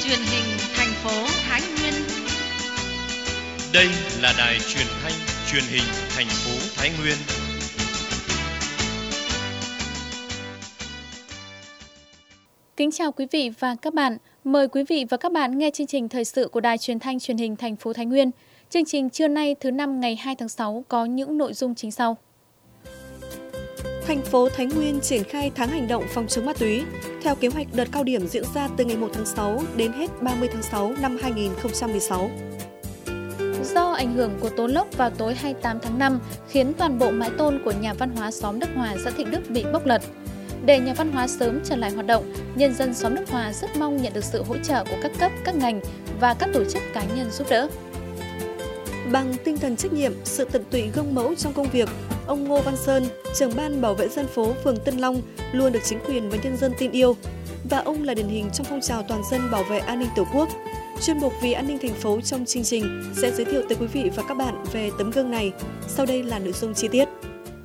truyền hình thành phố Thái Nguyên. Đây là đài truyền thanh truyền hình thành phố Thái Nguyên. Kính chào quý vị và các bạn. Mời quý vị và các bạn nghe chương trình thời sự của đài truyền thanh truyền hình thành phố Thái Nguyên. Chương trình trưa nay thứ năm ngày 2 tháng 6 có những nội dung chính sau. Thành phố Thái Nguyên triển khai tháng hành động phòng chống ma túy. Theo kế hoạch, đợt cao điểm diễn ra từ ngày 1 tháng 6 đến hết 30 tháng 6 năm 2016. Do ảnh hưởng của tố lốc vào tối 28 tháng 5 khiến toàn bộ mái tôn của nhà văn hóa xóm Đức Hòa, xã Thịnh Đức bị bốc lật. Để nhà văn hóa sớm trở lại hoạt động, nhân dân xóm Đức Hòa rất mong nhận được sự hỗ trợ của các cấp, các ngành và các tổ chức cá nhân giúp đỡ. Bằng tinh thần trách nhiệm, sự tận tụy gương mẫu trong công việc, ông Ngô Văn Sơn, trưởng ban bảo vệ dân phố phường Tân Long luôn được chính quyền và nhân dân tin yêu. Và ông là điển hình trong phong trào toàn dân bảo vệ an ninh Tổ quốc. Chuyên mục Vì an ninh thành phố trong chương trình sẽ giới thiệu tới quý vị và các bạn về tấm gương này. Sau đây là nội dung chi tiết.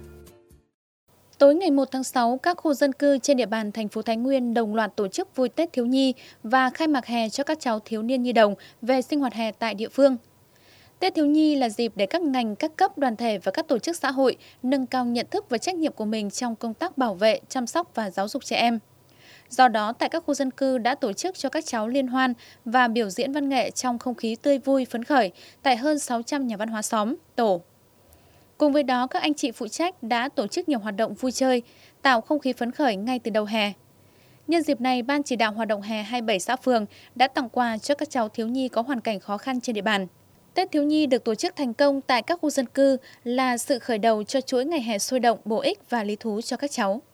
Tối ngày 1 tháng 6, các khu dân cư trên địa bàn thành phố Thái Nguyên đồng loạt tổ chức vui Tết thiếu nhi và khai mạc hè cho các cháu thiếu niên nhi đồng về sinh hoạt hè tại địa phương. Tết thiếu nhi là dịp để các ngành, các cấp, đoàn thể và các tổ chức xã hội nâng cao nhận thức và trách nhiệm của mình trong công tác bảo vệ, chăm sóc và giáo dục trẻ em. Do đó, tại các khu dân cư đã tổ chức cho các cháu liên hoan và biểu diễn văn nghệ trong không khí tươi vui, phấn khởi tại hơn 600 nhà văn hóa xóm, tổ. Cùng với đó, các anh chị phụ trách đã tổ chức nhiều hoạt động vui chơi, tạo không khí phấn khởi ngay từ đầu hè. Nhân dịp này, Ban chỉ đạo hoạt động hè 27 xã phường đã tặng quà cho các cháu thiếu nhi có hoàn cảnh khó khăn trên địa bàn. Tết thiếu nhi được tổ chức thành công tại các khu dân cư là sự khởi đầu cho chuỗi ngày hè sôi động, bổ ích và lý thú cho các cháu.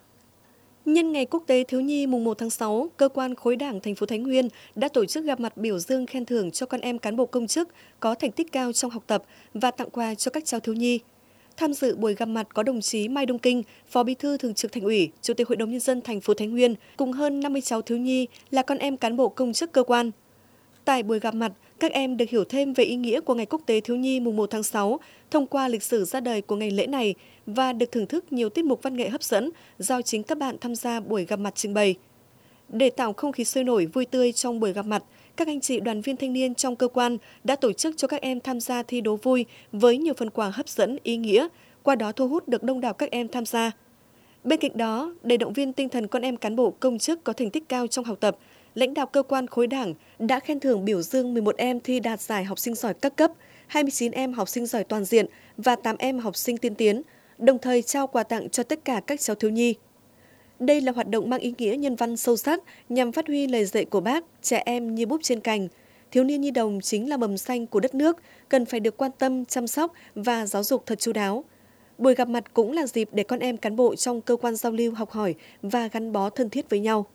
Nhân ngày Quốc tế Thiếu nhi mùng 1 tháng 6, Cơ quan Khối Đảng thành phố Thái Nguyên đã tổ chức gặp mặt biểu dương khen thưởng cho con em cán bộ công chức có thành tích cao trong học tập và tặng quà cho các cháu thiếu nhi. Tham dự buổi gặp mặt có đồng chí Mai Đông Kinh, Phó Bí thư Thường trực Thành ủy, Chủ tịch Hội đồng Nhân dân thành phố Thái Nguyên cùng hơn 50 cháu thiếu nhi là con em cán bộ công chức cơ quan. Tại buổi gặp mặt, các em được hiểu thêm về ý nghĩa của Ngày Quốc tế Thiếu nhi mùng 1 tháng 6 thông qua lịch sử ra đời của ngày lễ này và được thưởng thức nhiều tiết mục văn nghệ hấp dẫn do chính các bạn tham gia buổi gặp mặt trình bày. Để tạo không khí sôi nổi vui tươi trong buổi gặp mặt, các anh chị đoàn viên thanh niên trong cơ quan đã tổ chức cho các em tham gia thi đố vui với nhiều phần quà hấp dẫn, ý nghĩa, qua đó thu hút được đông đảo các em tham gia. Bên cạnh đó, để động viên tinh thần con em cán bộ công chức có thành tích cao trong học tập, lãnh đạo cơ quan khối đảng đã khen thưởng biểu dương 11 em thi đạt giải học sinh giỏi các cấp, 29 em học sinh giỏi toàn diện và 8 em học sinh tiên tiến, đồng thời trao quà tặng cho tất cả các cháu thiếu nhi. Đây là hoạt động mang ý nghĩa nhân văn sâu sắc nhằm phát huy lời dạy của Bác, trẻ em như búp trên cành. Thiếu niên nhi đồng chính là mầm xanh của đất nước, cần phải được quan tâm, chăm sóc và giáo dục thật chu đáo. Buổi gặp mặt cũng là dịp để con em cán bộ trong cơ quan giao lưu học hỏi và gắn bó thân thiết với nhau.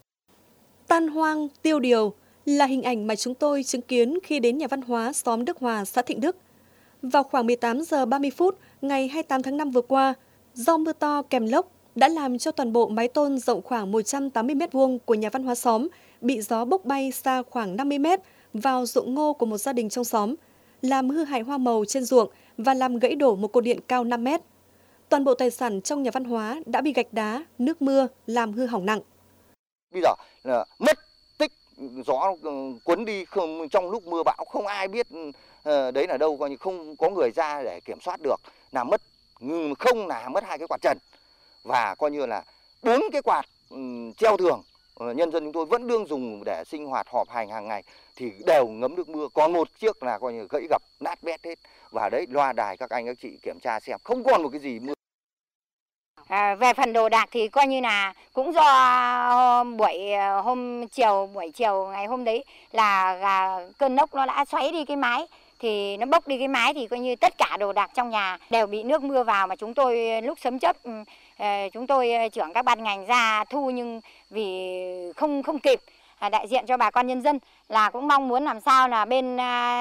Tan hoang, tiêu điều là hình ảnh mà chúng tôi chứng kiến khi đến nhà văn hóa xóm Đức Hòa, xã Thịnh Đức. Vào khoảng 18 giờ 30 phút ngày 28 tháng 5 vừa qua, do mưa to kèm lốc đã làm cho toàn bộ mái tôn rộng khoảng 180 m2 của nhà văn hóa xóm bị gió bốc bay xa khoảng 50 m vào ruộng ngô của một gia đình trong xóm, làm hư hại hoa màu trên ruộng và làm gãy đổ một cột điện cao 5 m. Toàn bộ tài sản trong nhà văn hóa đã bị gạch đá, nước mưa làm hư hỏng nặng. Bây giờ là mất tích, gió cuốn đi, không trong lúc mưa bão không ai biết đấy là đâu, coi như không có người ra để kiểm soát được, là mất, không là mất 2 cái quạt trần và coi như là 4 cái quạt treo tường. Nhân dân chúng tôi vẫn đương dùng để sinh hoạt họp hành hàng ngày thì đều ngấm nước mưa, còn một chiếc là coi như gãy gập nát bét hết, và đấy loa đài các anh các chị kiểm tra xem không còn một cái gì mưa. Về phần đồ đạc thì coi như là cũng do buổi chiều ngày hôm đấy là cơn lốc nó đã xoáy đi cái mái, thì nó bốc đi cái mái thì coi như tất cả đồ đạc trong nhà đều bị nước mưa vào, mà chúng tôi lúc sớm chấp chúng tôi trưởng các ban ngành ra thu nhưng vì không kịp. Đại diện cho bà con nhân dân là cũng mong muốn làm sao là bên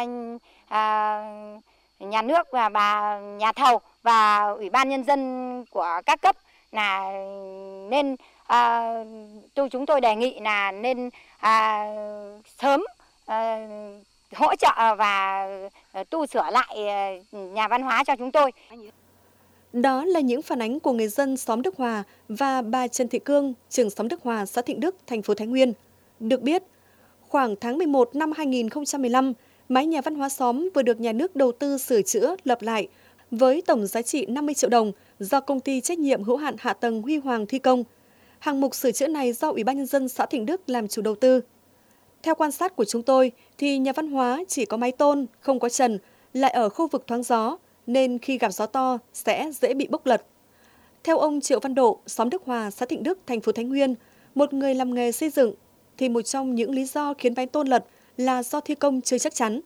nhà nước và nhà thầu và ủy ban nhân dân của các cấp là nên chúng tôi đề nghị là nên sớm hỗ trợ và tu sửa lại nhà văn hóa cho chúng tôi. Đó là những phản ánh của người dân xóm Đức Hòa và bà Trần Thị Cương, trưởng xóm Đức Hòa, xã Thịnh Đức, thành phố Thái Nguyên. Được biết, Khoảng tháng 11 năm 2015, mái nhà văn hóa xóm vừa được nhà nước đầu tư sửa chữa, lập lại với tổng giá trị 50 triệu đồng do công ty trách nhiệm hữu hạn hạ tầng Huy Hoàng thi công. Hạng mục sửa chữa này do Ủy ban Nhân dân xã Thịnh Đức làm chủ đầu tư. Theo quan sát của chúng tôi, thì nhà văn hóa chỉ có mái tôn, không có trần, lại ở khu vực thoáng gió, nên khi gặp gió to sẽ dễ bị bốc lật. Theo ông Triệu Văn Độ, xóm Đức Hòa, xã Thịnh Đức, thành phố Thái Nguyên, một người làm nghề xây dựng, thì một trong những lý do khiến mái tôn lật là do thi công chưa chắc chắn.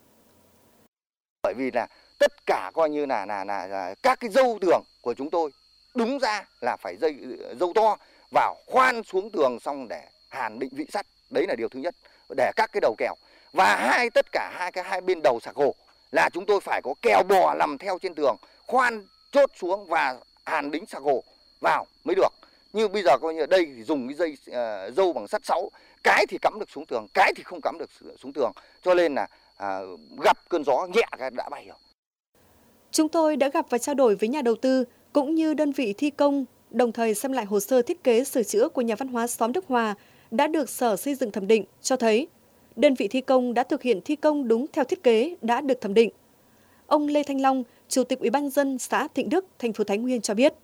Bởi vì là tất cả coi như là các cái dâu tường của chúng tôi đúng ra là phải dâu to vào khoan xuống tường xong để hàn định vị sắt, đấy là điều thứ nhất, để các cái đầu kèo. Và tất cả hai bên đầu sạc gỗ là chúng tôi phải có kèo bò nằm theo trên tường, khoan chốt xuống và hàn đính sạc gỗ vào mới được. Như bây giờ coi như ở đây thì dùng cái dây dâu bằng sắt 6, cái thì cắm được xuống tường, cái thì không cắm được xuống tường, cho nên là gặp cơn gió nhẹ cái đã bay rồi. Chúng tôi đã gặp và trao đổi với nhà đầu tư cũng như đơn vị thi công, đồng thời xem lại hồ sơ thiết kế sửa chữa của nhà văn hóa xóm Đức Hòa đã được Sở Xây dựng thẩm định, cho thấy đơn vị thi công đã thực hiện thi công đúng theo thiết kế đã được thẩm định. Ông Lê Thanh Long, Chủ tịch Ủy ban Nhân dân xã Thịnh Đức, thành phố Thái Nguyên cho biết.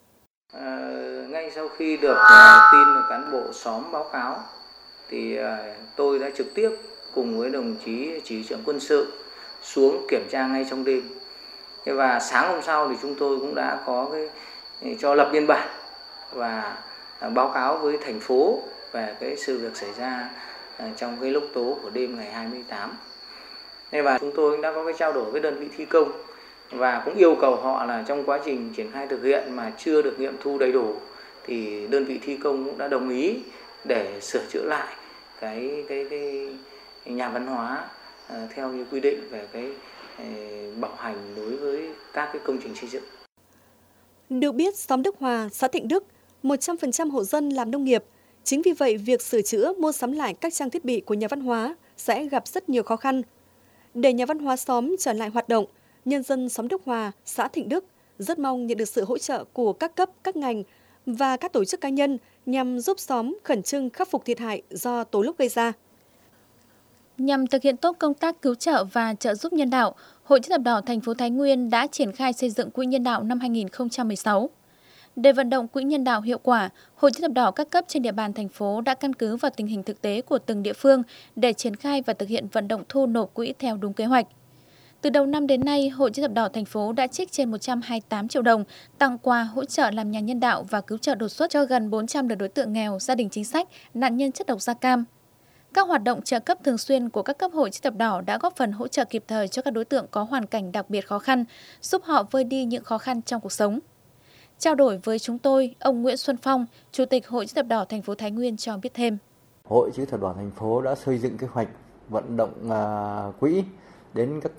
Ngay sau khi được tin cán bộ xóm báo cáo, thì tôi đã trực tiếp cùng với đồng chí chỉ huy trưởng quân sự xuống kiểm tra ngay trong đêm. Và sáng hôm sau thì chúng tôi cũng đã có cho lập biên bản và báo cáo với thành phố về cái sự việc xảy ra trong cái lúc tố của đêm ngày 28. Và chúng tôi cũng đã có cái trao đổi với đơn vị thi công và cũng yêu cầu họ là trong quá trình triển khai thực hiện mà chưa được nghiệm thu đầy đủ thì đơn vị thi công cũng đã đồng ý để sửa chữa lại cái nhà văn hóa theo như quy định về cái bảo hành đối với các cái công trình xây dựng. Được biết, xóm Đức Hòa, xã Thịnh Đức, 100% hộ dân làm nông nghiệp. Chính vì vậy, việc sửa chữa, mua sắm lại các trang thiết bị của nhà văn hóa sẽ gặp rất nhiều khó khăn. Để nhà văn hóa xóm trở lại hoạt động, nhân dân xóm Đức Hòa, xã Thịnh Đức rất mong nhận được sự hỗ trợ của các cấp, các ngành và các tổ chức cá nhân nhằm giúp xóm khẩn trương khắc phục thiệt hại do tố lốc gây ra. Nhằm thực hiện tốt công tác cứu trợ và trợ giúp nhân đạo, Hội Chữ thập đỏ thành phố Thái Nguyên đã triển khai xây dựng quỹ nhân đạo năm 2016. Để vận động quỹ nhân đạo hiệu quả, Hội Chữ thập đỏ các cấp trên địa bàn thành phố đã căn cứ vào tình hình thực tế của từng địa phương để triển khai và thực hiện vận động thu nộp quỹ theo đúng kế hoạch. Từ đầu năm đến nay, Hội Chữ thập đỏ thành phố đã trích trên 128 triệu đồng tặng quà hỗ trợ làm nhà nhân đạo và cứu trợ đột xuất cho gần 400 lượt đối tượng nghèo, gia đình chính sách, nạn nhân chất độc da cam. Các hoạt động trợ cấp thường xuyên của các cấp Hội Chữ thập đỏ đã góp phần hỗ trợ kịp thời cho các đối tượng có hoàn cảnh đặc biệt khó khăn, giúp họ vơi đi những khó khăn trong cuộc sống. Trao đổi với chúng tôi, ông Nguyễn Xuân Phong, Chủ tịch Hội Chữ thập đỏ thành phố Thái Nguyên cho biết thêm. Hội Chữ thập đỏ thành phố đã xây dựng kế hoạch vận động quỹ đến các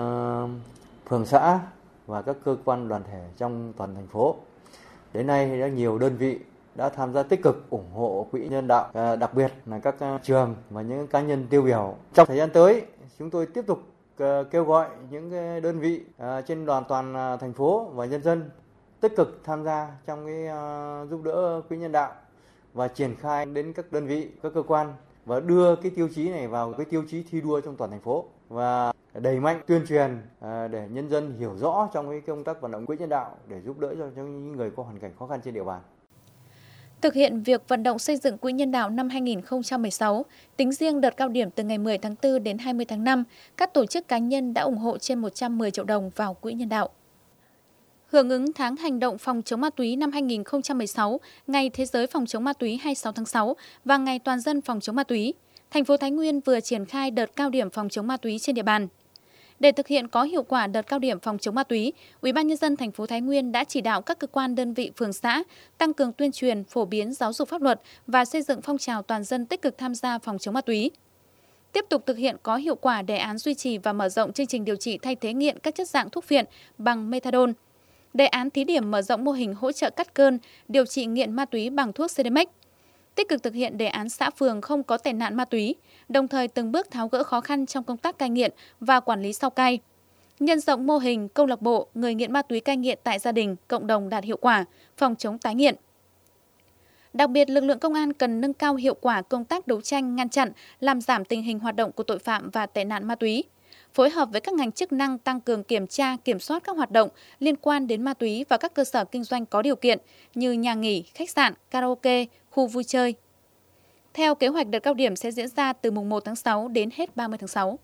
phường xã và các cơ quan đoàn thể trong toàn thành phố. Đến nay đã nhiều đơn vị đã tham gia tích cực ủng hộ quỹ nhân đạo, đặc biệt là các trường và những cá nhân tiêu biểu. Trong thời gian tới, chúng tôi tiếp tục kêu gọi những đơn vị trên toàn thành phố và nhân dân tích cực tham gia trong giúp đỡ quỹ nhân đạo và triển khai đến các đơn vị, các cơ quan và đưa cái tiêu chí này vào cái tiêu chí thi đua trong toàn thành phố và đẩy mạnh tuyên truyền để nhân dân hiểu rõ trong cái công tác vận động quỹ nhân đạo để giúp đỡ cho những người có hoàn cảnh khó khăn trên địa bàn. Thực hiện việc vận động xây dựng quỹ nhân đạo năm 2016, tính riêng đợt cao điểm từ ngày 10 tháng 4 đến 20 tháng 5, các tổ chức cá nhân đã ủng hộ trên 110 triệu đồng vào quỹ nhân đạo. Hưởng ứng tháng hành động phòng chống ma túy năm 2016, Ngày Thế giới phòng chống ma túy 26 tháng 6 và Ngày Toàn dân phòng chống ma túy, thành phố Thái Nguyên vừa triển khai đợt cao điểm phòng chống ma túy trên địa bàn. Để thực hiện có hiệu quả đợt cao điểm phòng chống ma túy, Ủy ban Nhân dân thành phố Thái Nguyên đã chỉ đạo các cơ quan đơn vị phường xã tăng cường tuyên truyền, phổ biến giáo dục pháp luật và xây dựng phong trào toàn dân tích cực tham gia phòng chống ma túy. Tiếp tục thực hiện có hiệu quả đề án duy trì và mở rộng chương trình điều trị thay thế nghiện các chất dạng thuốc phiện bằng methadone. Đề án thí điểm mở rộng mô hình hỗ trợ cắt cơn, điều trị nghiện ma túy bằng thuốc Sedemex. Tích cực thực hiện đề án xã phường không có tệ nạn ma túy, đồng thời từng bước tháo gỡ khó khăn trong công tác cai nghiện và quản lý sau cai. Nhân rộng mô hình câu lạc bộ người nghiện ma túy cai nghiện tại gia đình, cộng đồng đạt hiệu quả, phòng chống tái nghiện. Đặc biệt, lực lượng công an cần nâng cao hiệu quả công tác đấu tranh, ngăn chặn, làm giảm tình hình hoạt động của tội phạm và tệ nạn ma túy. Phối hợp với các ngành chức năng tăng cường kiểm tra, kiểm soát các hoạt động liên quan đến ma túy và các cơ sở kinh doanh có điều kiện như nhà nghỉ, khách sạn, karaoke, khu vui chơi. Theo kế hoạch, đợt cao điểm sẽ diễn ra từ mùng 1 tháng 6 đến hết 30 tháng 6.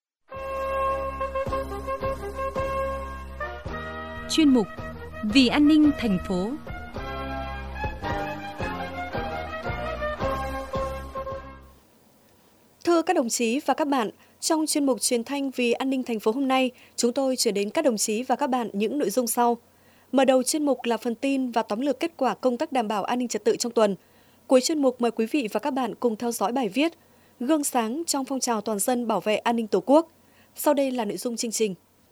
Chuyên mục Vì an ninh thành phố. Thưa các đồng chí và các bạn, trong chuyên mục truyền thanh Vì an ninh thành phố hôm nay, chúng tôi chuyển đến các đồng chí và các bạn những nội dung sau. Mở đầu chuyên mục là phần tin và tóm lược kết quả công tác đảm bảo an ninh trật tự trong tuần. Cuối chuyên mục mời quý vị và các bạn cùng theo dõi bài viết Gương sáng trong phong trào toàn dân bảo vệ an ninh Tổ quốc. Sau đây là nội dung chương trình.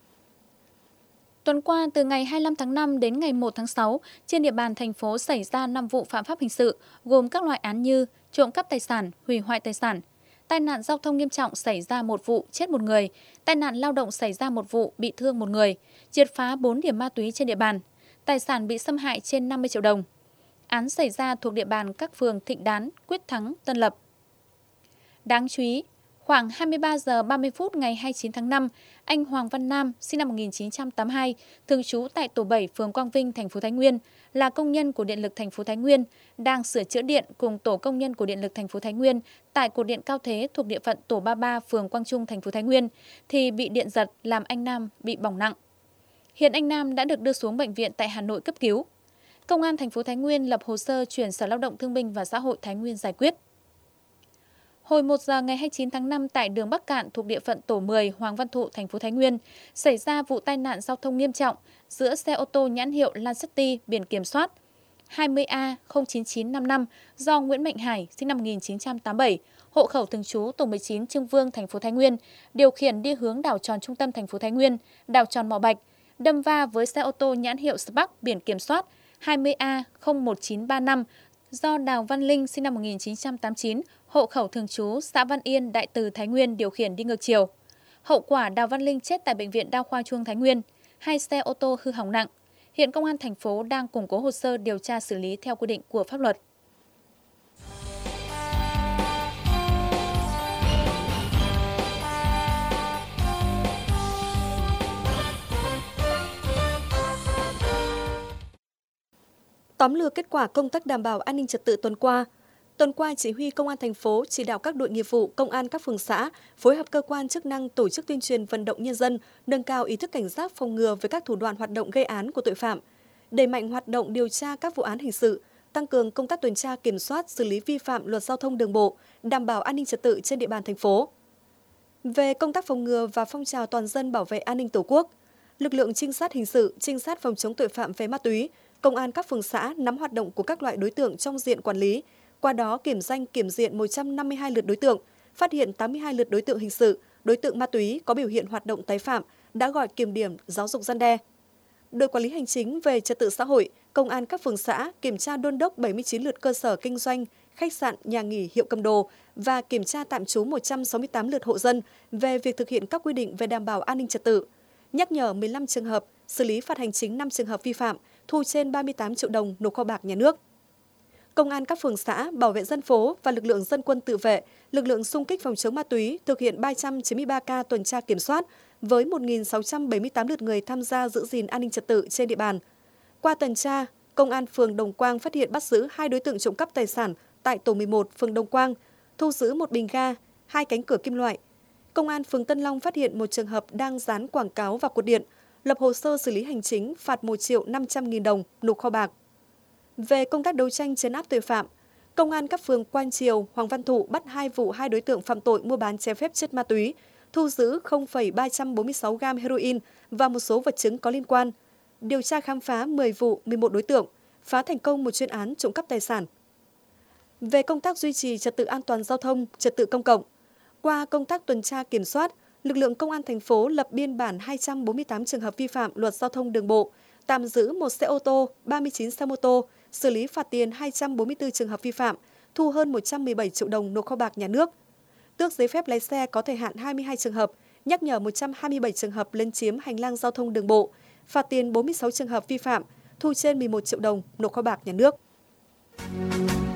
Tuần qua, từ ngày 25 tháng 5 đến ngày 1 tháng 6, trên địa bàn thành phố xảy ra 5 vụ phạm pháp hình sự, gồm các loại án như trộm cắp tài sản, hủy hoại tài sản. Tai nạn giao thông nghiêm trọng xảy ra 1 vụ, chết 1 người. Tai nạn lao động xảy ra 1 vụ, bị thương 1 người. Triệt phá 4 điểm ma túy trên địa bàn. Tài sản bị xâm hại trên 50 triệu đồng. Án xảy ra thuộc địa bàn các phường Thịnh Đán, Quyết Thắng, Tân Lập. Đáng chú ý, khoảng 23 giờ 30 phút ngày 29 tháng 5, anh Hoàng Văn Nam, sinh năm 1982, thường trú tại tổ 7 phường Quang Vinh, thành phố Thái Nguyên, là công nhân của Điện lực thành phố Thái Nguyên, đang sửa chữa điện cùng tổ công nhân của Điện lực thành phố Thái Nguyên tại cột điện cao thế thuộc địa phận tổ 33 phường Quang Trung, thành phố Thái Nguyên, thì bị điện giật làm anh Nam bị bỏng nặng. Hiện anh Nam đã được đưa xuống bệnh viện tại Hà Nội cấp cứu. Công an thành phố Thái Nguyên lập hồ sơ chuyển Sở Lao động Thương binh và Xã hội Thái Nguyên giải quyết. Hồi 1 giờ ngày 29 tháng 5 tại đường Bắc Cạn thuộc địa phận tổ 10 Hoàng Văn Thụ, thành phố Thái Nguyên, xảy ra vụ tai nạn giao thông nghiêm trọng giữa xe ô tô nhãn hiệu Lanceti biển kiểm soát 20A09955 do Nguyễn Mạnh Hải, sinh năm 1987, hộ khẩu thường trú tổ 19 Trương Vương, thành phố Thái Nguyên, điều khiển đi hướng đảo tròn trung tâm thành phố Thái Nguyên, đảo tròn Mỏ Bạch, đâm va với xe ô tô nhãn hiệu Spark biển kiểm soát 20A01935 do Đào Văn Linh, sinh năm 1989, hộ khẩu thường trú xã Văn Yên, Đại Từ, Thái Nguyên điều khiển đi ngược chiều. Hậu quả Đào Văn Linh chết tại Bệnh viện Đa khoa Chuông Thái Nguyên, 2 xe ô tô hư hỏng nặng. Hiện Công an thành phố đang củng cố hồ sơ điều tra xử lý theo quy định của pháp luật. Tóm lược kết quả công tác đảm bảo an ninh trật tự tuần qua. Tuần qua, Chỉ huy Công an thành phố chỉ đạo các đội nghiệp vụ, công an các phường xã phối hợp cơ quan chức năng tổ chức tuyên truyền vận động nhân dân nâng cao ý thức cảnh giác phòng ngừa với các thủ đoạn hoạt động gây án của tội phạm, đẩy mạnh hoạt động điều tra các vụ án hình sự, tăng cường công tác tuần tra kiểm soát xử lý vi phạm luật giao thông đường bộ, đảm bảo an ninh trật tự trên địa bàn thành phố. Về công tác phòng ngừa và phong trào toàn dân bảo vệ an ninh Tổ quốc, lực lượng trinh sát hình sự, trinh sát phòng chống tội phạm về ma túy, công an các phường xã nắm hoạt động của các loại đối tượng trong diện quản lý, qua đó kiểm danh kiểm diện 152 lượt đối tượng, phát hiện 82 lượt đối tượng hình sự, đối tượng ma túy có biểu hiện hoạt động tái phạm, đã gọi kiểm điểm giáo dục răn đe. Đội quản lý hành chính về trật tự xã hội, công an các phường xã kiểm tra đôn đốc 79 lượt cơ sở kinh doanh, khách sạn, nhà nghỉ, hiệu cầm đồ và kiểm tra tạm trú 168 lượt hộ dân về việc thực hiện các quy định về đảm bảo an ninh trật tự, nhắc nhở 15 trường hợp, xử lý phạt hành chính 5 trường hợp vi phạm, thu trên 38 triệu đồng nộp kho bạc nhà nước. Công an các phường xã, bảo vệ dân phố và lực lượng dân quân tự vệ, lực lượng xung kích phòng chống ma túy thực hiện 393 ca tuần tra kiểm soát với 1.678 lượt người tham gia giữ gìn an ninh trật tự trên địa bàn. Qua tuần tra, Công an phường Đồng Quang phát hiện bắt giữ 2 đối tượng trộm cắp tài sản tại tổ 11 phường Đồng Quang, thu giữ 1 bình ga, 2 cánh cửa kim loại. Công an phường Tân Long phát hiện một trường hợp đang dán quảng cáo vào cột điện, lập hồ sơ xử lý hành chính phạt 1.500.000 đồng nộp kho bạc. Về công tác đấu tranh trấn áp tội phạm, Công an các phường Quan Triều, Hoàng Văn Thụ bắt 2 vụ 2 đối tượng phạm tội mua bán trái phép chất ma túy, thu giữ 0,346 gam heroin và một số vật chứng có liên quan. Điều tra khám phá 10 vụ, 11 đối tượng, phá thành công một chuyên án trộm cắp tài sản. Về công tác duy trì trật tự an toàn giao thông, trật tự công cộng, qua công tác tuần tra kiểm soát, lực lượng Công an thành phố lập biên bản 248 trường hợp vi phạm luật giao thông đường bộ, tạm giữ 1 xe ô tô, 39 xe mô tô, xử lý phạt tiền 244 trường hợp vi phạm, thu hơn 117 triệu đồng nộp kho bạc nhà nước. Tước giấy phép lái xe có thời hạn 22 trường hợp, nhắc nhở 127 trường hợp lấn chiếm hành lang giao thông đường bộ, phạt tiền 46 trường hợp vi phạm, thu trên 11 triệu đồng nộp kho bạc nhà nước.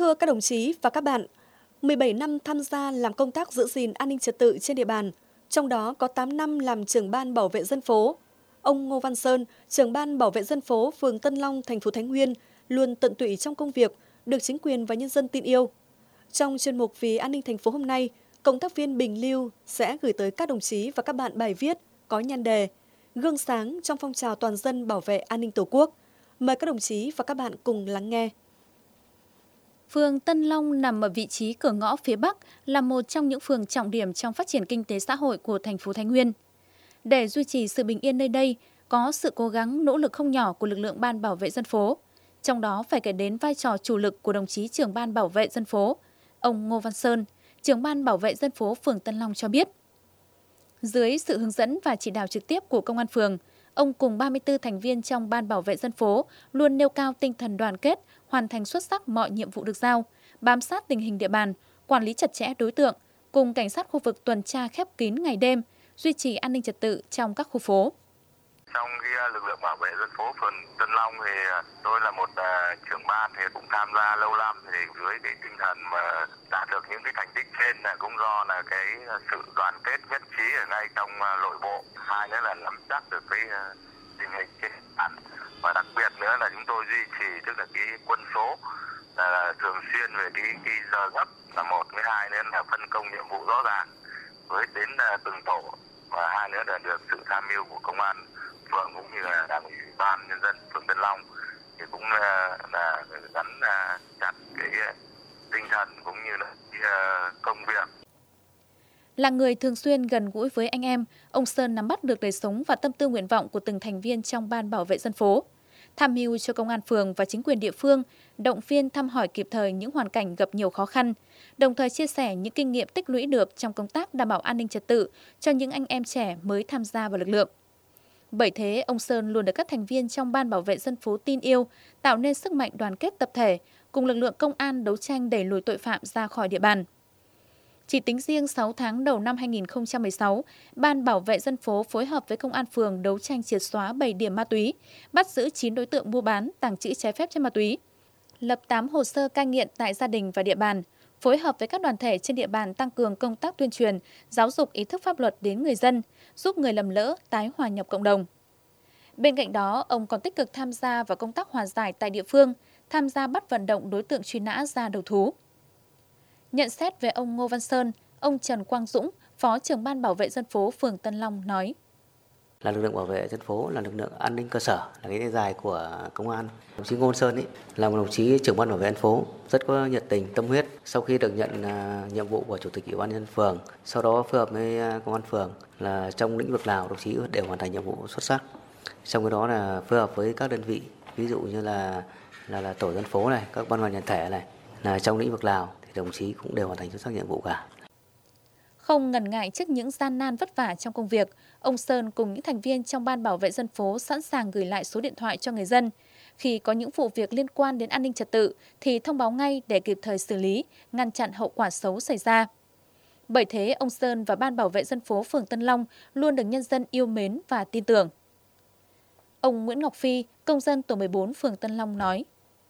thưa các đồng chí và các bạn, 17 năm tham gia làm công tác giữ gìn an ninh trật tự trên địa bàn, trong đó có 8 năm làm trưởng ban bảo vệ dân phố. Ông Ngô Văn Sơn, trưởng ban bảo vệ dân phố phường Tân Long, thành phố Thái Nguyên, luôn tận tụy trong công việc, được chính quyền và nhân dân tin yêu. Trong chuyên mục Vì an ninh thành phố hôm nay, cộng tác viên Bình Lưu sẽ gửi tới các đồng chí và các bạn bài viết có nhan đề Gương sáng trong phong trào toàn dân bảo vệ an ninh Tổ quốc. Mời các đồng chí và các bạn cùng lắng nghe. Phường Tân Long nằm ở vị trí cửa ngõ phía Bắc, là một trong những phường trọng điểm trong phát triển kinh tế xã hội của thành phố Thái Nguyên. Để duy trì sự bình yên nơi đây, có sự cố gắng nỗ lực không nhỏ của lực lượng ban bảo vệ dân phố. Trong đó phải kể đến vai trò chủ lực của đồng chí trưởng ban bảo vệ dân phố, ông Ngô Văn Sơn, trưởng ban bảo vệ dân phố phường Tân Long cho biết. Dưới sự hướng dẫn và chỉ đạo trực tiếp của công an phường, ông cùng 34 thành viên trong ban bảo vệ dân phố luôn nêu cao tinh thần đoàn kết, hoàn thành xuất sắc mọi nhiệm vụ được giao, bám sát tình hình địa bàn, quản lý chặt chẽ đối tượng, cùng cảnh sát khu vực tuần tra khép kín ngày đêm, duy trì an ninh trật tự trong các khu phố. Trong lực lượng bảo vệ dân phố phường Tân Long thì tôi là một trưởng ban thì cũng tham gia lâu năm, thì dưới cái tinh thần mà đạt được những cái thành tích trên là cũng do là cái sự đoàn kết nhất trí ở ngay trong nội bộ. Hai nữa là nắm chắc được cái tình hình trên bản, và đặc biệt nữa là chúng tôi duy trì tức là cái quân số là thường xuyên về cái giờ gấp là một, với hai nữa là phân công nhiệm vụ rõ ràng với đến từng tổ, và hai nữa là được sự tham mưu của công an phường cũng như là đảng ủy ban nhân dân phường Tân Long thì cũng là gắn chặt cái tinh thần cũng như là cái công việc. Là người thường xuyên gần gũi với anh em, ông Sơn nắm bắt được đời sống và tâm tư nguyện vọng của từng thành viên trong ban bảo vệ dân phố, tham mưu cho công an phường và chính quyền địa phương, động viên thăm hỏi kịp thời những hoàn cảnh gặp nhiều khó khăn, đồng thời chia sẻ những kinh nghiệm tích lũy được trong công tác đảm bảo an ninh trật tự cho những anh em trẻ mới tham gia vào lực lượng. Bởi thế, ông Sơn luôn được các thành viên trong ban bảo vệ dân phố tin yêu, tạo nên sức mạnh đoàn kết tập thể, cùng lực lượng công an đấu tranh đẩy lùi tội phạm ra khỏi địa bàn. Chỉ tính riêng 6 tháng đầu năm 2016, Ban bảo vệ dân phố phối hợp với công an phường đấu tranh triệt xóa 7 điểm ma túy, bắt giữ 9 đối tượng mua bán, tàng trữ trái phép chất ma túy, lập 8 hồ sơ cai nghiện tại gia đình và địa bàn, phối hợp với các đoàn thể trên địa bàn tăng cường công tác tuyên truyền, giáo dục ý thức pháp luật đến người dân, giúp người lầm lỡ tái hòa nhập cộng đồng. Bên cạnh đó, ông còn tích cực tham gia vào công tác hòa giải tại địa phương, tham gia bắt vận động đối tượng truy nã ra đầu thú. Nhận xét về ông Ngô Văn Sơn, ông Trần Quang Dũng, Phó trưởng ban bảo vệ dân phố phường Tân Long nói. Là lực lượng bảo vệ dân phố, là lực lượng an ninh cơ sở, là cái tay dài của công an. Đồng chí Ngô Văn Sơn là một đồng chí trưởng ban bảo vệ dân phố, rất có nhiệt tình, tâm huyết. Sau khi được nhận nhiệm vụ của Chủ tịch Ủy ban nhân dân phường, sau đó phối hợp với công an phường là trong lĩnh vực nào đồng chí đều hoàn thành nhiệm vụ xuất sắc. Trong cái đó là phối hợp với các đơn vị, ví dụ như là tổ dân phố này, các ban ngành đoàn thể này, là trong lĩnh vực nào thì đồng chí cũng đều hoàn thành xuất sắc nhiệm vụ cả. Không ngần ngại trước những gian nan vất vả trong công việc, ông Sơn cùng những thành viên trong ban bảo vệ dân phố sẵn sàng gửi lại số điện thoại cho người dân. Khi có những vụ việc liên quan đến an ninh trật tự thì thông báo ngay để kịp thời xử lý, ngăn chặn hậu quả xấu xảy ra. Bởi thế, ông Sơn và ban bảo vệ dân phố phường Tân Long luôn được nhân dân yêu mến và tin tưởng. Ông Nguyễn Ngọc Phi, công dân tổ 14 phường Tân Long nói.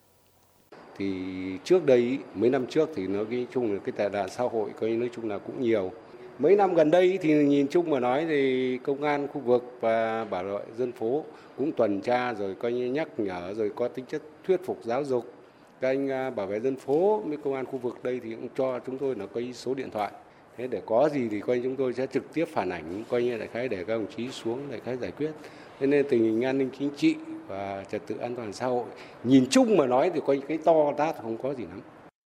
Thì trước đây, mấy năm trước thì nói chung là cái tệ nạn xã hội nói chung là cũng nhiều. Mấy năm gần đây thì nhìn chung mà nói thì công an khu vực và bảo vệ dân phố cũng tuần tra rồi coi như nhắc nhở rồi có tính chất thuyết phục giáo dục. Các anh bảo vệ dân phố với công an khu vực đây thì cũng cho chúng tôi là coi số điện thoại. Thế để có gì thì coi chúng tôi sẽ trực tiếp phản ảnh coi như đại khái để các đồng chí xuống đại khái giải quyết. Thế nên tình hình an ninh chính trị và trật tự an toàn xã hội nhìn chung mà nói thì coi cái to tát không có gì lắm.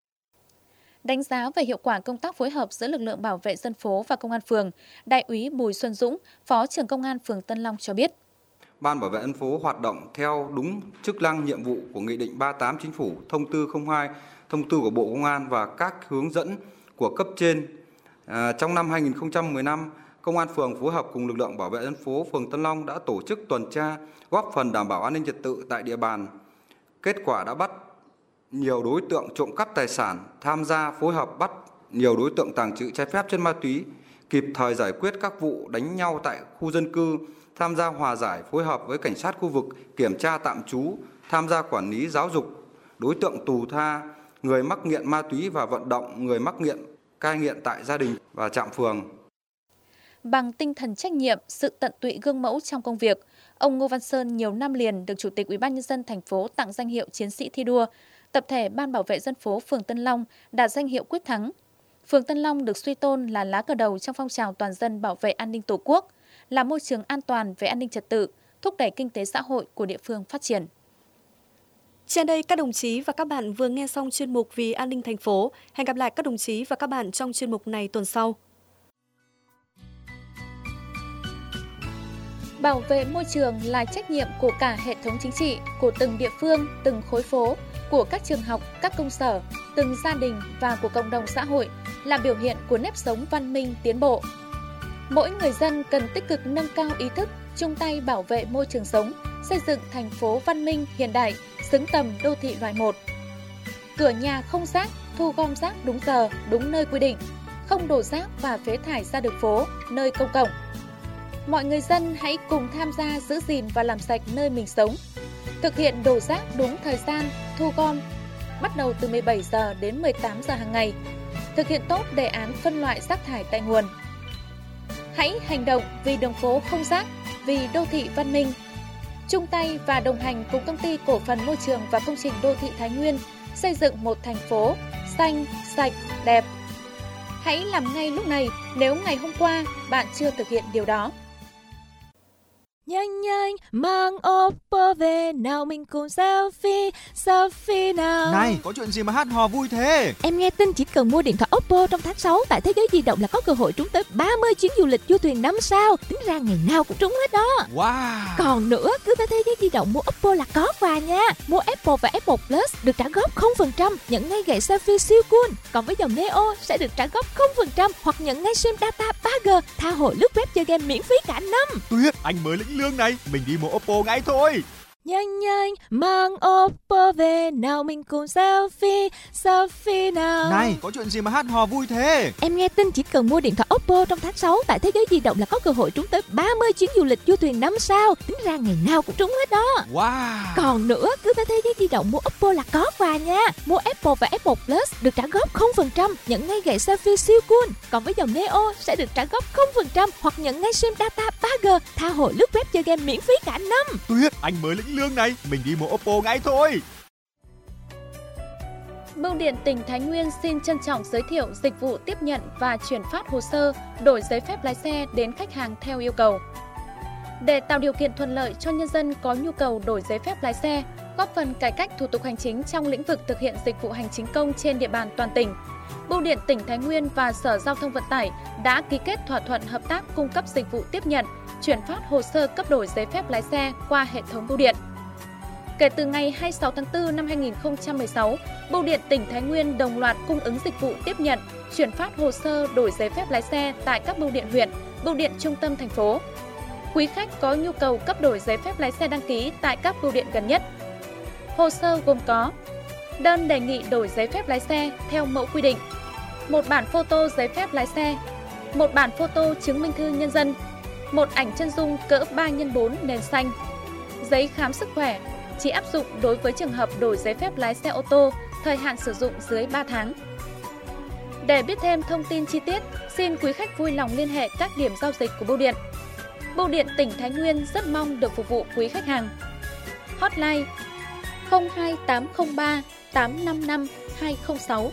Đánh giá về hiệu quả công tác phối hợp giữa lực lượng bảo vệ dân phố và công an phường, Đại úy Bùi Xuân Dũng, Phó trưởng công an phường Tân Long cho biết. Ban bảo vệ dân phố hoạt động theo đúng chức năng nhiệm vụ của Nghị định 38 Chính phủ, Thông tư 02, Thông tư của Bộ Công an và các hướng dẫn của cấp trên. Trong năm 2015, Công an phường phối hợp cùng lực lượng bảo vệ dân phố phường Tân Long đã tổ chức tuần tra, góp phần đảm bảo an ninh trật tự tại địa bàn. Kết quả đã bắt nhiều đối tượng trộm cắp tài sản, tham gia phối hợp bắt nhiều đối tượng tàng trữ trái phép chất ma túy, kịp thời giải quyết các vụ đánh nhau tại khu dân cư, tham gia hòa giải phối hợp với cảnh sát khu vực, kiểm tra tạm trú, tham gia quản lý giáo dục đối tượng tù tha, người mắc nghiện ma túy và vận động người mắc nghiện cai nghiện tại gia đình và trạm phường. Bằng tinh thần trách nhiệm, sự tận tụy gương mẫu trong công việc, ông Ngô Văn Sơn nhiều năm liền được Chủ tịch UBND thành phố tặng danh hiệu Chiến sĩ thi đua. Tập thể Ban Bảo vệ dân phố phường Tân Long đạt danh hiệu Quyết thắng. Phường Tân Long được suy tôn là lá cờ đầu trong phong trào toàn dân bảo vệ an ninh Tổ quốc, là môi trường an toàn về an ninh trật tự, thúc đẩy kinh tế xã hội của địa phương phát triển. Trên đây, các đồng chí và các bạn vừa nghe xong chuyên mục Vì an ninh thành phố. Hẹn gặp lại các đồng chí và các bạn trong chuyên mục này tuần sau. Bảo vệ môi trường là trách nhiệm của cả hệ thống chính trị, của từng địa phương, từng khối phố, của các trường học, các công sở, từng gia đình và của cộng đồng xã hội, là biểu hiện của nếp sống văn minh tiến bộ. Mỗi người dân cần tích cực nâng cao ý thức, chung tay bảo vệ môi trường sống, xây dựng thành phố văn minh hiện đại, xứng tầm đô thị loại 1. Cửa nhà không rác, thu gom rác đúng giờ, đúng nơi quy định, không đổ rác và phế thải ra đường phố, nơi công cộng. Mọi người dân hãy cùng tham gia giữ gìn và làm sạch nơi mình sống. Thực hiện đổ rác đúng thời gian, thu gom, bắt đầu từ 17 giờ đến 18 giờ hàng ngày. Thực hiện tốt đề án phân loại rác thải tại nguồn. Hãy hành động vì đường phố không rác, vì đô thị văn minh. Chung tay và đồng hành cùng Công ty Cổ phần Môi trường và Công trình Đô thị Thái Nguyên xây dựng một thành phố xanh, sạch, đẹp. Hãy làm ngay lúc này nếu ngày hôm qua bạn chưa thực hiện điều đó. Nhanh nhanh mang Oppo về nào mình cùng selfie nào. Này, có chuyện gì mà hát hò vui thế? Em nghe tin chỉ cần mua điện thoại Oppo trong tháng 6 tại Thế giới di động là có cơ hội trúng tới 30 chuyến du lịch du thuyền 5 sao. Tính ra ngày nào cũng trúng hết đó. Wow. Còn nữa, cứ tới Thế giới di động mua Oppo là có quà nha. Mua Apple và Apple Plus được trả góp 0%, nhận ngay gậy selfie siêu cool. Còn với dòng Neo sẽ được trả góp 0% hoặc nhận ngay sim data 3G, tha hồ lướt web chơi game miễn phí cả năm. Tuyệt, anh mới lĩnh lương này, mình đi mua Oppo ngay thôi. Nhanh nhanh mang Oppo về nào mình cùng selfie nào. Này, có chuyện gì mà hát hò vui thế? Em nghe tin chỉ cần mua điện thoại Oppo trong tháng 6 tại Thế giới di động là có cơ hội trúng tới 30 chuyến du lịch du thuyền 5 sao. Tính ra ngày nào cũng trúng hết đó. Wow. Còn nữa, cứ tới Thế giới di động mua Oppo là có quà nha. Mua Apple và Apple Plus được trả góp 0%, nhận ngay gậy selfie siêu cool. Còn với dòng Neo sẽ được trả góp 0% hoặc nhận ngay sim data 3G, tha hồ lướt web chơi game miễn phí cả năm. Tuyệt, anh mới lĩnh lương này, mình đi mua Oppo ngay thôi. Bưu điện tỉnh Thái Nguyên xin trân trọng giới thiệu dịch vụ tiếp nhận và chuyển phát hồ sơ đổi giấy phép lái xe đến khách hàng theo yêu cầu. Để tạo điều kiện thuận lợi cho nhân dân có nhu cầu đổi giấy phép lái xe, góp phần cải cách thủ tục hành chính trong lĩnh vực thực hiện dịch vụ hành chính công trên địa bàn toàn tỉnh, Bưu điện tỉnh Thái Nguyên và Sở Giao thông Vận tải đã ký kết thỏa thuận hợp tác cung cấp dịch vụ tiếp nhận, chuyển phát hồ sơ cấp đổi giấy phép lái xe qua hệ thống bưu điện. Kể từ ngày 26 tháng 4 năm 2016, Bưu điện tỉnh Thái Nguyên đồng loạt cung ứng dịch vụ tiếp nhận, chuyển phát hồ sơ đổi giấy phép lái xe tại các bưu điện huyện, bưu điện trung tâm thành phố. Quý khách có nhu cầu cấp đổi giấy phép lái xe đăng ký tại các bưu điện gần nhất. Hồ sơ gồm có đơn đề nghị đổi giấy phép lái xe theo mẫu quy định, một bản photo giấy phép lái xe, một bản photo chứng minh thư nhân dân, một ảnh chân dung cỡ 3x4 nền xanh, giấy khám sức khỏe, chỉ áp dụng đối với trường hợp đổi giấy phép lái xe ô tô, thời hạn sử dụng dưới 3 tháng. Để biết thêm thông tin chi tiết, xin quý khách vui lòng liên hệ các điểm giao dịch của bưu điện. Bưu điện tỉnh Thái Nguyên rất mong được phục vụ quý khách hàng. Hotline 02803 855 206.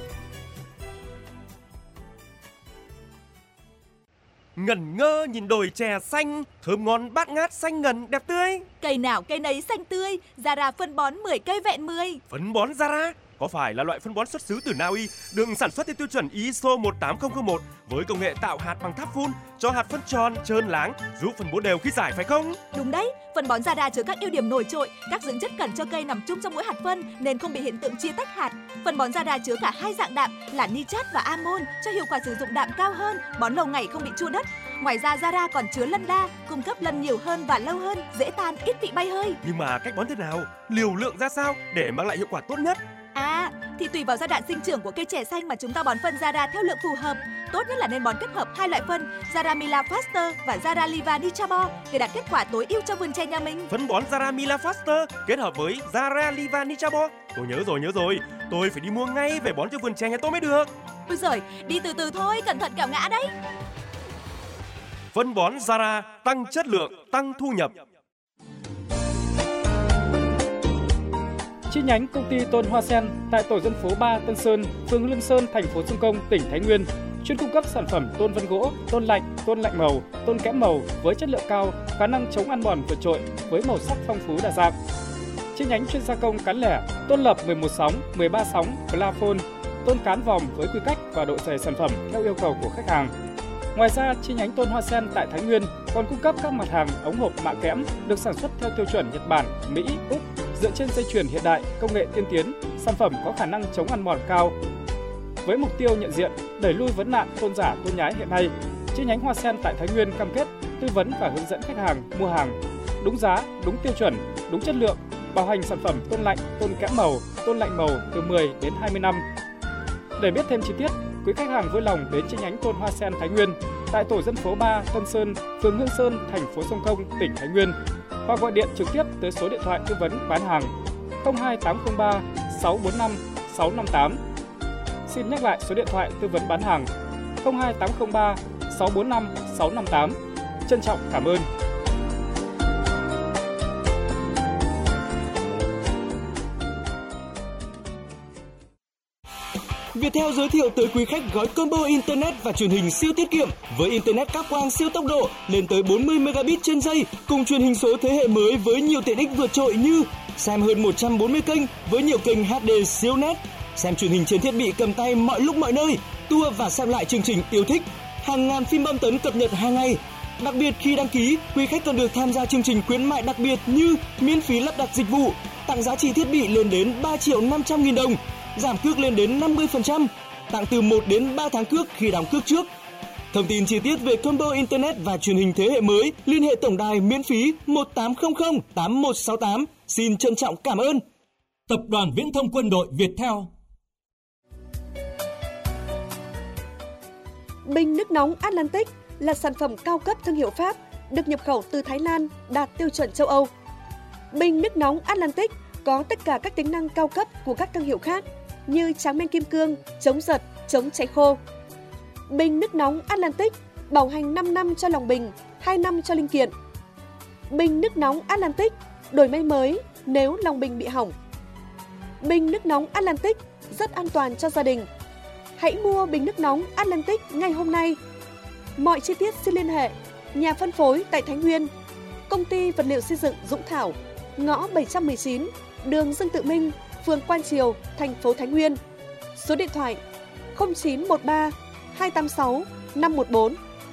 Ngẩn ngơ nhìn đồi chè xanh, thơm ngon bát ngát xanh ngần đẹp tươi. Cây nào cây nấy xanh tươi, Zara phân bón 10 cây vẹn 10. Phân bón Zara có phải là loại phân bón xuất xứ từ Na Uy, được sản xuất theo tiêu chuẩn ISO 18001 với công nghệ tạo hạt bằng tháp phun, cho hạt phân tròn, trơn láng, giúp phân bố đều khi rải phải không? Đúng đấy, phân bón Zara chứa các ưu điểm nổi trội, các dưỡng chất cần cho cây nằm chung trong mỗi hạt phân nên không bị hiện tượng chia tách hạt. Phân bón Zara chứa cả hai dạng đạm là nitrat và amon cho hiệu quả sử dụng đạm cao hơn, bón lâu ngày không bị chua đất. Ngoài ra Zara còn chứa lân la, cung cấp lân nhiều hơn và lâu hơn, dễ tan, ít bị bay hơi. Nhưng mà cách bón thế nào, liều lượng ra sao để mang lại hiệu quả tốt nhất? Thì tùy vào giai đoạn sinh trưởng của cây chè xanh mà chúng ta bón phân Zara theo lượng phù hợp. Tốt nhất là nên bón kết hợp hai loại phân Zara Mila Faster và Zara Liva Nichabo để đạt kết quả tối ưu cho vườn chè nhà mình. Phân bón Zara Mila Faster kết hợp với Zara Liva Nichabo. Tôi nhớ rồi. Tôi phải đi mua ngay về bón cho vườn chè nhà tôi mới được. Ôi giời, đi từ từ thôi, cẩn thận kẻo ngã đấy. Phân bón Zara, tăng chất lượng, tăng thu nhập. Chi nhánh công ty Tôn Hoa Sen tại tổ dân phố 3 Tân Sơn, phường Lương Sơn, thành phố Sông Công, tỉnh Thái Nguyên chuyên cung cấp sản phẩm tôn vân gỗ, tôn lạnh màu, tôn kẽm màu với chất lượng cao, khả năng chống ăn mòn vượt trội với màu sắc phong phú đa dạng. Chi nhánh chuyên gia công cán lẻ, tôn lập 11 sóng, 13 sóng, plafon, tôn cán vòm với quy cách và độ dày sản phẩm theo yêu cầu của khách hàng. Ngoài ra, chi nhánh Tôn Hoa Sen tại Thái Nguyên còn cung cấp các mặt hàng ống hộp mạ kẽm được sản xuất theo tiêu chuẩn Nhật Bản, Mỹ, Úc dựa trên dây chuyền hiện đại, công nghệ tiên tiến, sản phẩm có khả năng chống ăn mòn cao. Với mục tiêu nhận diện, đẩy lui vấn nạn tôn giả tôn nhái hiện nay, chi nhánh Hoa Sen tại Thái Nguyên cam kết tư vấn và hướng dẫn khách hàng mua hàng đúng giá, đúng tiêu chuẩn, đúng chất lượng, bảo hành sản phẩm tôn lạnh, tôn kẽm màu, tôn lạnh màu từ 10 đến 20 năm. Để biết thêm chi tiết, quý khách hàng vui lòng đến chi nhánh Tôn Hoa Sen Thái Nguyên tại tổ dân phố 3 Tân Sơn, phường Hương Sơn, thành phố Sông Công, tỉnh Thái Nguyên hoặc gọi điện trực tiếp tới số điện thoại tư vấn bán hàng 02803 645 658. Xin nhắc lại số điện thoại tư vấn bán hàng 02803 645 658. Trân trọng cảm ơn. Viettel giới thiệu tới quý khách gói combo internet và truyền hình siêu tiết kiệm với internet cáp quang siêu tốc độ lên tới 40 megabit trên giây cùng truyền hình số thế hệ mới với nhiều tiện ích vượt trội như xem hơn 140 kênh với nhiều kênh HD siêu nét, xem truyền hình trên thiết bị cầm tay mọi lúc mọi nơi, tua và xem lại chương trình yêu thích, hàng ngàn phim bom tấn cập nhật hàng ngày. Đặc biệt khi đăng ký, quý khách còn được tham gia chương trình khuyến mại đặc biệt như miễn phí lắp đặt dịch vụ, tặng giá trị thiết bị lên đến 3.500.000 đồng. Giảm cước lên đến 50%, tặng từ 1 đến 3 tháng cước khi đóng cước trước. Thông tin chi tiết về combo internet và truyền hình thế hệ mới, liên hệ tổng đài miễn phí 1800 8168. Xin trân trọng cảm ơn. Tập đoàn Viễn thông Quân đội Viettel. Bình nước nóng Atlantic là sản phẩm cao cấp thương hiệu Pháp, được nhập khẩu từ Thái Lan, đạt tiêu chuẩn châu Âu. Bình nước nóng Atlantic có tất cả các tính năng cao cấp của các thương hiệu khác như tráng men kim cương, chống giật, chống cháy khô. Bình nước nóng Atlantic bảo hành 5 năm cho lòng bình, 2 năm cho linh kiện. Bình nước nóng Atlantic đổi may mới nếu lòng bình bị hỏng. Bình nước nóng Atlantic rất an toàn cho gia đình. Hãy mua bình nước nóng Atlantic ngay hôm nay. Mọi chi tiết xin liên hệ nhà phân phối tại Thái Nguyên, công ty vật liệu xây dựng Dũng Thảo, ngõ 719, đường Dương Tự Minh, phường Quan Triều, thành phố Thái Nguyên. Số điện thoại 0913 286 514.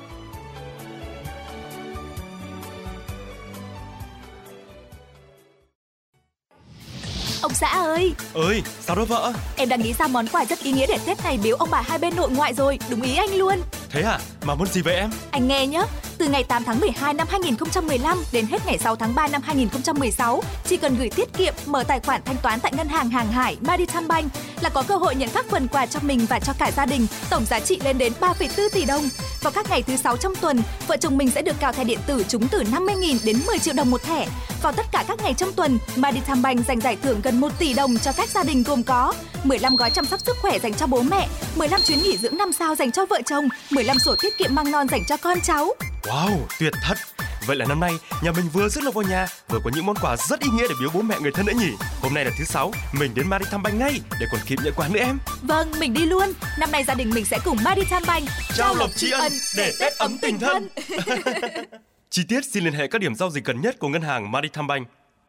Ông xã ơi! Ơi, sao đó vợ? Em đang nghĩ ra món quà rất ý nghĩa để Tết này biếu ông bà hai bên nội ngoại rồi, đúng ý anh luôn. Thế à? Mà muốn gì vậy em? Anh nghe nhé, từ ngày 8 tháng 12 năm 2015 đến hết ngày 6 tháng 3 năm 2016, chỉ cần gửi tiết kiệm, mở tài khoản thanh toán tại ngân hàng Hàng Hải, Maritime Bank là có cơ hội nhận các phần quà cho mình và cho cả gia đình, tổng giá trị lên đến 3,4 tỷ đồng. Vào các ngày thứ 6 trong tuần, vợ chồng mình sẽ được cào thẻ điện tử trúng từ 50.000 đến 10 triệu đồng một thẻ. Vào tất cả các ngày trong tuần, Maritime Bank dành giải thưởng gần 1 tỷ đồng cho các gia đình gồm có 15 gói chăm sóc sức khỏe dành cho bố mẹ, 15 chuyến nghỉ dưỡng 5 sao dành cho vợ chồng, 15 sổ tiết kiệm măng non dành cho con cháu. Wow, tuyệt thật! Vậy là năm nay nhà mình vừa rước lộc vào nhà, vừa có những món quà rất ý nghĩa để biếu bố mẹ người thân nữa nhỉ? Hôm nay là thứ 6, mình đến Maritime Bank ngay để còn kịp nhận quà nữa em. Vâng, mình đi luôn. Năm nay gia đình mình sẽ cùng Maritime Bank trao lộc tri ân để Tết ấm tình thân. Chi tiết xin liên hệ các điểm giao dịch gần nhất của ngân hàng Maritime Bank.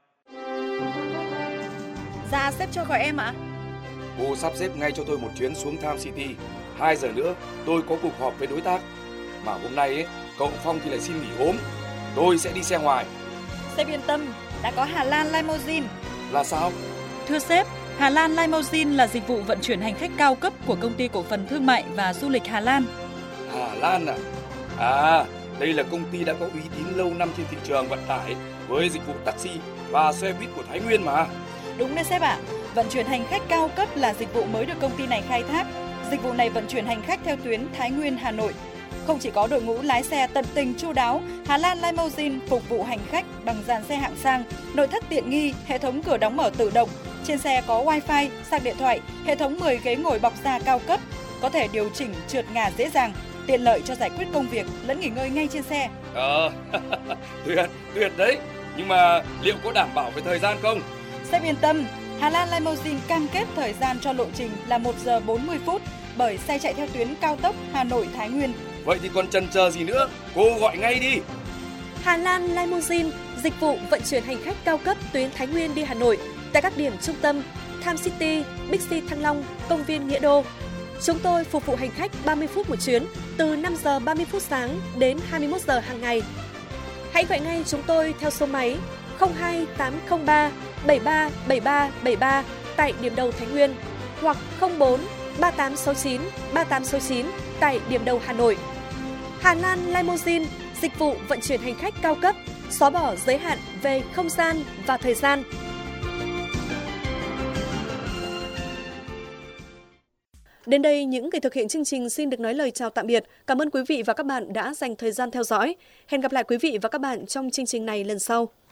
Dạ, sếp cho gọi em ạ. Cô sắp xếp ngay cho tôi một chuyến xuống Tham City. 2 giờ nữa tôi có cuộc họp với đối tác. Mà hôm nay ấy, cậu Phong thì lại xin nghỉ ốm. Tôi sẽ đi xe ngoài. Sếp yên tâm, đã có Hà Lan Limousine. Là sao? Thưa sếp, Hà Lan Limousine là dịch vụ vận chuyển hành khách cao cấp của công ty cổ phần thương mại và du lịch Hà Lan. Hà Lan à? À, đây là công ty đã có uy tín lâu năm trên thị trường vận tải với dịch vụ taxi và xe buýt của Thái Nguyên mà. Đúng đấy sếp ạ. Vận chuyển hành khách cao cấp là dịch vụ mới được công ty này khai thác. Dịch vụ này vận chuyển hành khách theo tuyến Thái Nguyên Hà Nội. Không chỉ có đội ngũ lái xe tận tình chu đáo, Hà Lan Limousine phục vụ hành khách bằng dàn xe hạng sang, nội thất tiện nghi, hệ thống cửa đóng mở tự động, Trên xe có Wi-Fi, sạc điện thoại, hệ thống 10 ghế ngồi bọc da cao cấp, có thể điều chỉnh trượt ngả dễ dàng, tiện lợi cho giải quyết công việc lẫn nghỉ ngơi ngay trên xe. Tuyệt đấy. Nhưng mà liệu có đảm bảo về thời gian không? Sếp yên tâm, Hà Lan Limousine cam kết thời gian cho lộ trình là 1 giờ 40 phút bởi xe chạy theo tuyến cao tốc Hà Nội Thái Nguyên. Vậy thì còn chần chờ gì nữa? Cô gọi ngay đi. Hà Lan Limousine, dịch vụ vận chuyển hành khách cao cấp tuyến Thái Nguyên đi Hà Nội tại các điểm trung tâm Tham City, Bixi Thăng Long, Công viên Nghĩa Đô. Chúng tôi phục vụ hành khách 30 phút một chuyến, từ 5 giờ 30 phút sáng đến 21 giờ hàng ngày. Hãy gọi ngay chúng tôi theo số máy 02803 737373 tại điểm đầu Thái Nguyên hoặc 04 3869 3869 tại điểm đầu Hà Nội. Hà Lan Limousine, dịch vụ vận chuyển hành khách cao cấp, xóa bỏ giới hạn về không gian và thời gian. Đến đây, những người thực hiện chương trình xin được nói lời chào tạm biệt. Cảm ơn quý vị và các bạn đã dành thời gian theo dõi. Hẹn gặp lại quý vị và các bạn trong chương trình này lần sau.